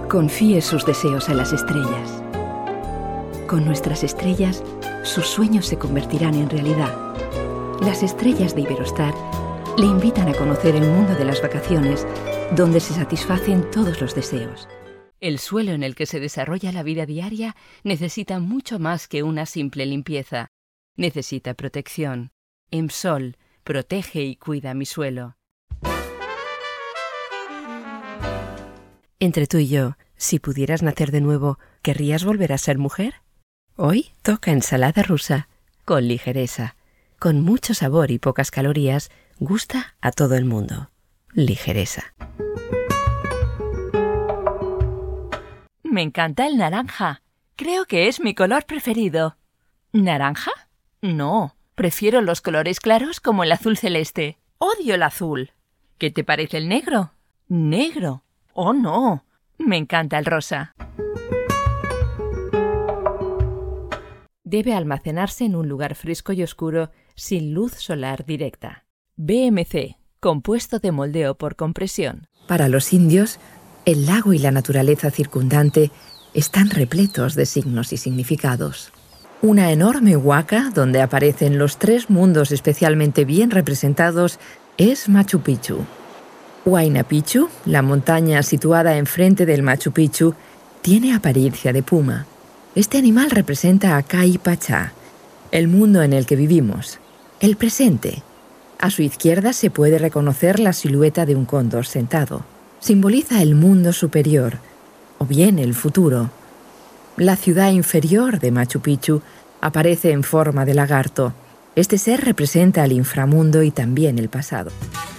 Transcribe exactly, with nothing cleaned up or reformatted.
Confíe sus deseos a las estrellas. Con nuestras estrellas, sus sueños se convertirán en realidad. Las estrellas de Iberostar le invitan a conocer el mundo de las vacaciones, donde se satisfacen todos los deseos. El suelo en el que se desarrolla la vida diaria necesita mucho más que una simple limpieza. Necesita protección. Emsol protege y cuida mi suelo. Entre tú y yo, si pudieras nacer de nuevo, ¿querrías volver a ser mujer? Hoy toca ensalada rusa, con ligereza. Con mucho sabor y pocas calorías, gusta a todo el mundo. Ligereza. Me encanta el naranja. Creo que es mi color preferido. ¿Naranja? No, prefiero los colores claros como el azul celeste. Odio el azul. ¿Qué te parece el negro? Negro. ¡Oh, no! Me encanta el rosa. Debe almacenarse en un lugar fresco y oscuro, sin luz solar directa. B M C, compuesto de moldeo por compresión. Para los indios, el lago y la naturaleza circundante están repletos de signos y significados. Una enorme huaca, donde aparecen los tres mundos especialmente bien representados, es Machu Picchu. Huayna Picchu, la montaña situada enfrente del Machu Picchu, tiene apariencia de puma. Este animal representa a Kai Pachá, el mundo en el que vivimos, el presente. A su izquierda se puede reconocer la silueta de un cóndor sentado. Simboliza el mundo superior, o bien el futuro. La ciudad inferior de Machu Picchu aparece en forma de lagarto. Este ser representa el inframundo y también el pasado.